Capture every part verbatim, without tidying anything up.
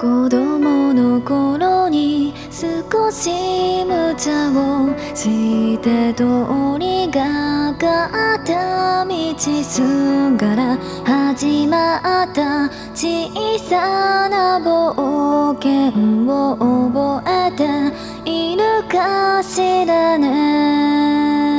子供の頃に少し無茶をして通りがかった道すがら始まった小さな冒険を覚えているかしらね。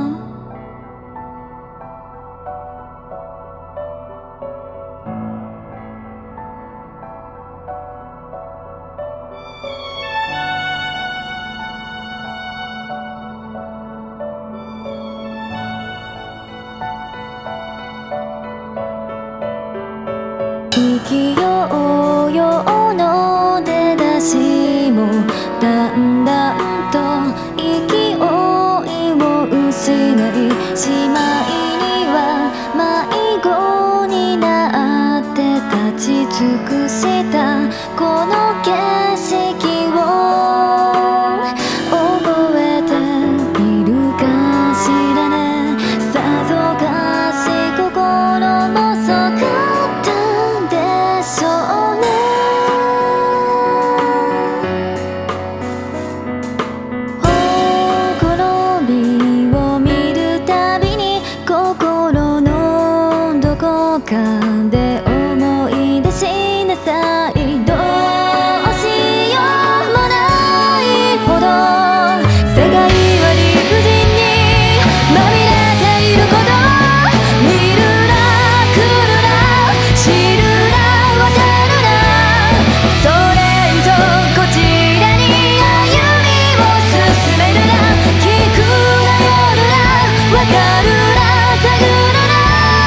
意気揚々の出だしもだんだんと勢いを失いしまいには迷子になって立ち尽くしたこの景色を覚えているかしらね。さぞかし心もそかかで思い出しなさい。どうしようもないほど世界は理不尽にまみれていることを見るな来るな知るな忘れるな。それ以上こちらに歩みを進めるな。聞くな夜なわかるな探るな。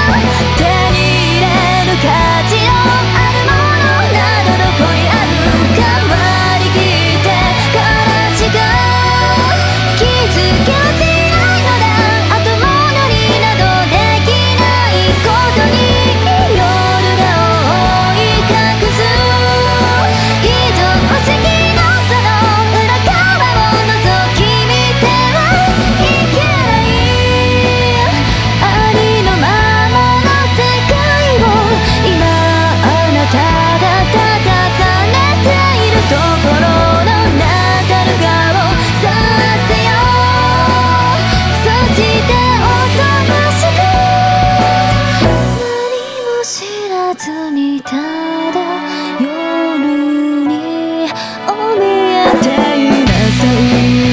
価値のあるものなどどこにあるか割り切って悲しく気づけはしないのだ。後戻りなどできないことに夜が覆い隠す非常識のその裏側を覗き見てはいけない。ありのままの世界を今あなたが立たされているところの中る顔させよう。そしておとなしく何も知らずにただ夜にお見えていなさい。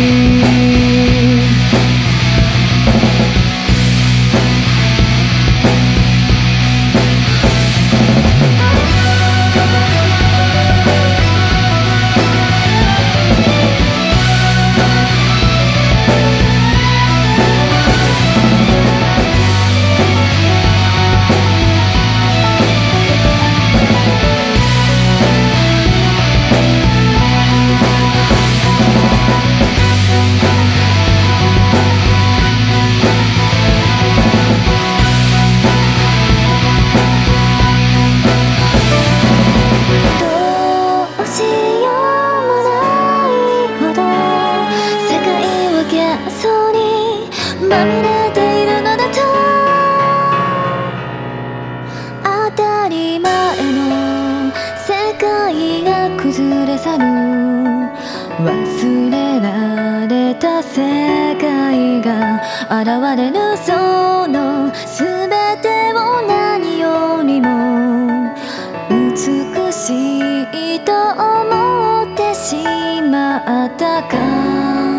まみれているのだと当たり前の世界が崩れ去る。忘れられた世界が現れる。その全てを何よりも美しいと思ってしまったか。